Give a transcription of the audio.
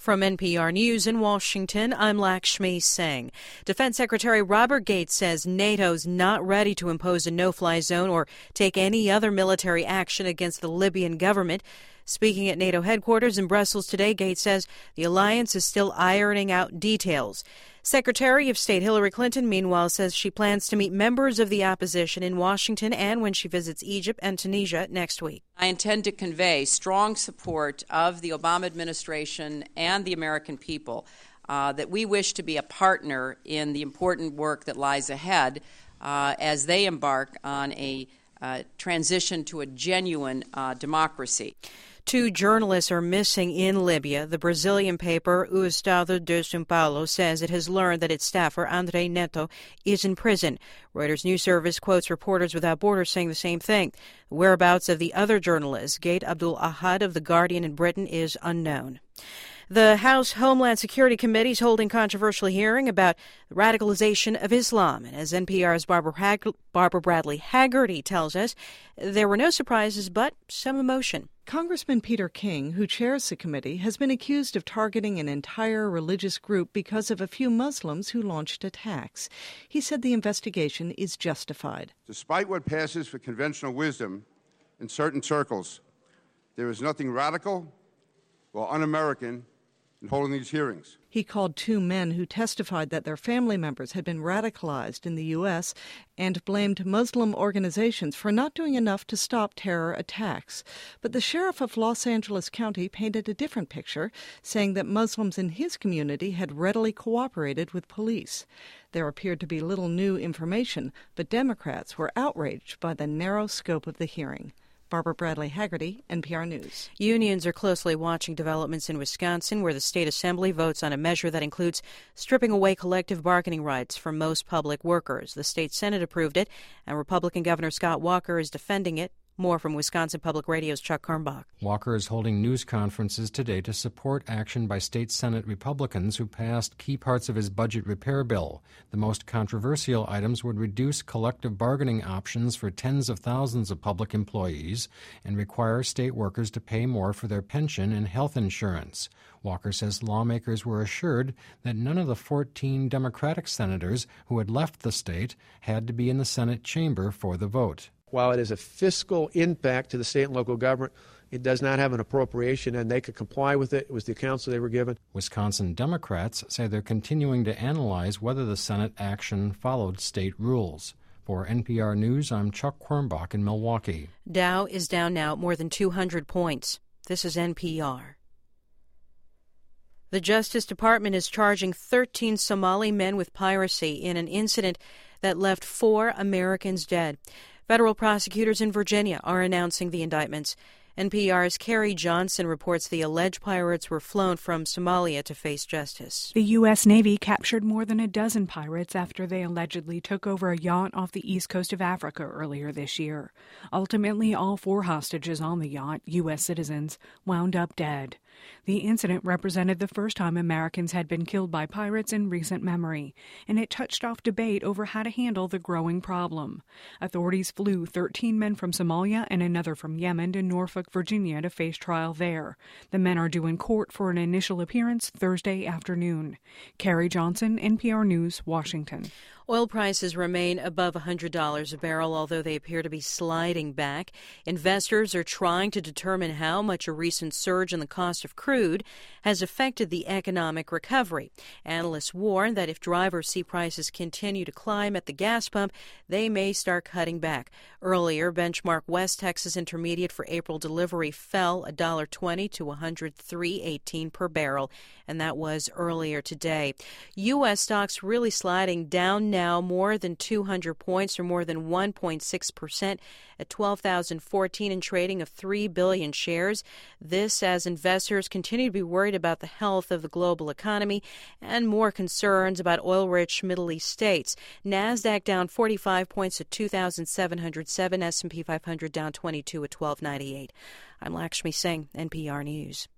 From NPR News in Washington, I'm Lakshmi Singh. Defense Secretary Robert Gates says NATO's not ready to impose a no-fly zone or take any other military action against the Libyan government. Speaking at NATO headquarters in Brussels today, Gates says the alliance is still ironing out details. Secretary of State Hillary Clinton, meanwhile, says she plans to meet members of the opposition in Washington and when she visits Egypt and Tunisia next week. I intend to convey strong support of the Obama administration and the American people that we wish to be a partner in the important work that lies ahead as they embark on a transition to a genuine democracy. 2 journalists are missing in Libya. The Brazilian paper O Estado de São Paulo says it has learned that its staffer, André Neto, is in prison. Reuters News Service quotes Reporters Without Borders saying the same thing. The whereabouts of the other journalist, Gate Abdul Ahad of The Guardian in Britain, is unknown. The House Homeland Security Committee is holding controversial hearing about the radicalization of Islam. And as NPR's Barbara Bradley Haggerty tells us, there were no surprises but some emotion. Congressman Peter King, who chairs the committee, has been accused of targeting an entire religious group because of a few Muslims who launched attacks. He said the investigation is justified. Despite what passes for conventional wisdom in certain circles, there is nothing radical or un-American in holding these hearings. He called 2 men who testified that their family members had been radicalized in the U.S. and blamed Muslim organizations for not doing enough to stop terror attacks. But the sheriff of Los Angeles County painted a different picture, saying that Muslims in his community had readily cooperated with police. There appeared to be little new information, but Democrats were outraged by the narrow scope of the hearing. Barbara Bradley Haggerty, NPR News. Unions are closely watching developments in Wisconsin, where the state assembly votes on a measure that includes stripping away collective bargaining rights from most public workers. The state Senate approved it, and Republican Governor Scott Walker is defending it. More from Wisconsin Public Radio's Chuck Kernbach. Walker is holding news conferences today to support action by state Senate Republicans who passed key parts of his budget repair bill. The most controversial items would reduce collective bargaining options for tens of thousands of public employees and require state workers to pay more for their pension and health insurance. Walker says lawmakers were assured that none of the 14 Democratic senators who had left the state had to be in the Senate chamber for the vote. While it is a fiscal impact to the state and local government, it does not have an appropriation, and they could comply with it. It was the counsel they were given. Wisconsin Democrats say they're continuing to analyze whether the Senate action followed state rules. For NPR News, I'm Chuck Kernbach in Milwaukee. Dow is down now more than 200 points. This is NPR. The Justice Department is charging 13 Somali men with piracy in an incident that left 4 Americans dead. Federal prosecutors in Virginia are announcing the indictments. NPR's Carrie Johnson reports the alleged pirates were flown from Somalia to face justice. The U.S. Navy captured more than a dozen pirates after they allegedly took over a yacht off the east coast of Africa earlier this year. Ultimately, all 4 hostages on the yacht, U.S. citizens, wound up dead. The incident represented the first time Americans had been killed by pirates in recent memory, and it touched off debate over how to handle the growing problem. Authorities flew 13 men from Somalia and another from Yemen to Norfolk, Virginia to face trial there. The men are due in court for an initial appearance Thursday afternoon. Carrie Johnson, NPR News, Washington. Oil prices remain above $100 a barrel, although they appear to be sliding back. Investors are trying to determine how much a recent surge in the cost of crude has affected the economic recovery. Analysts warn that if drivers see prices continue to climb at the gas pump, they may start cutting back. Earlier, benchmark West Texas Intermediate for April delivery fell $1.20 to $103.18 per barrel, and that was earlier today. U.S. stocks really sliding down now more than 200 points, or more than 1.6%, at 12,014 and trading of 3 billion shares. This as investors continue to be worried about the health of the global economy and more concerns about oil-rich Middle East states. NASDAQ down 45 points at 2,707, S&P 500 down 22 at 1298. I'm Lakshmi Singh, NPR News.